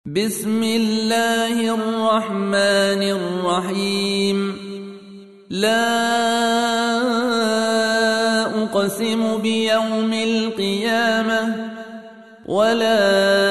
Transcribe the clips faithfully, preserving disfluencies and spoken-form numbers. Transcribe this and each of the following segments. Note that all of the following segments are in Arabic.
بسم الله الرحمن الرحيم. لا أقسم بيوم القيامة ولا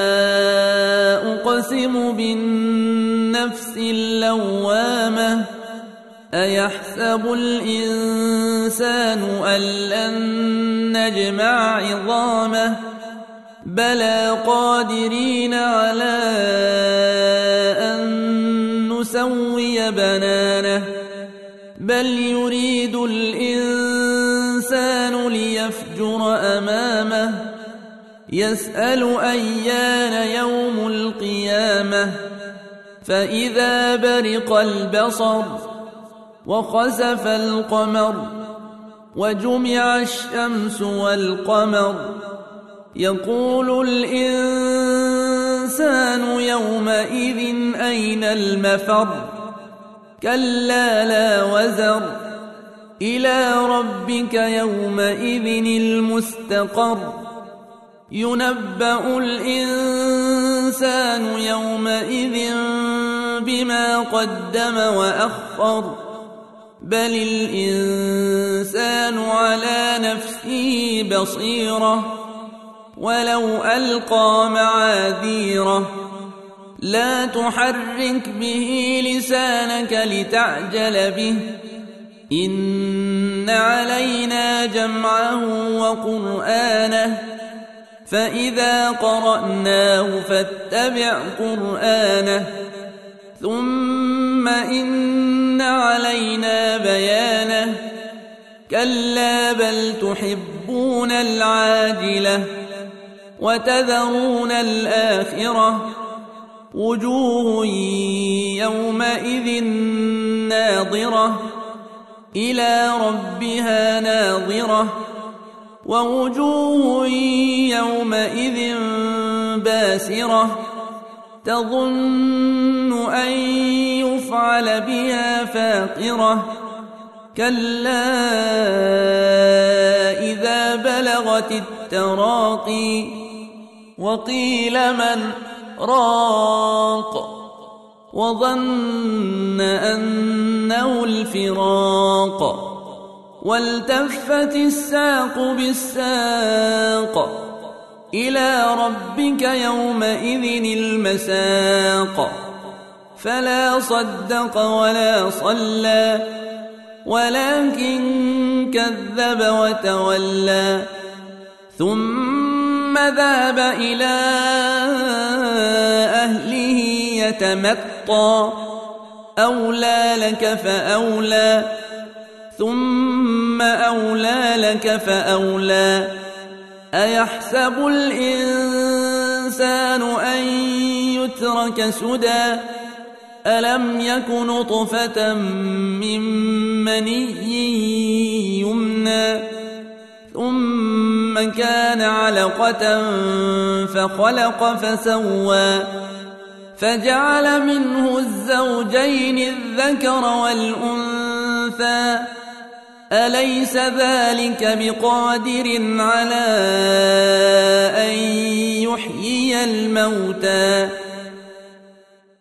أقسم بالنفس اللوامة. أيحسب الإنسان أن لن نجمع عظامه بلى قادرين على أن نسوي بنانه. بل يريد الإنسان ليفجر أمامه يسأل أيان يوم القيامة. فإذا برق البصر وخسف القمر وجمع الشمس والقمر يقول الإنسان يومئذ أين المفر. كلا لا وزر إلى ربك يومئذ المستقر. ينبأ الإنسان يومئذ بما قدم وأخر. بل الإنسان على نفسه بصيرة ولو ألقى معاذيره. لا تحرك به لسانك لتعجل به. إن علينا جمعه وقرآنه فإذا قرأناه فاتبع قرآنه. ثم إن علينا بيانه. كلا بل تحبون العاجلة وتذرون الآخرة. وجوه يومئذ ناظرة إلى ربها ناظرة. ووجوه يومئذ باسرة تظن أن يفعل بها فاقرة. كلا إذا بلغت التراقي وقيل من راق وظن أنه الفراق. والتفت الساق بالساق إلى ربك يومئذ المساق. فلا صدق ولا صلى ولكن كذب وتولى. ثم ذهب إلى أهله يتمطى. أولى لك فأولى ثم أولى لك فأولى. أيحسب الإنسان أن يترك سدى. ألم يك نطفة من مني يمنى ثم كان علقة فخلق فسوى فجعل منه الزوجين الذكر والأنثى. أليس ذلك بقادر على أن يحيي الموتى.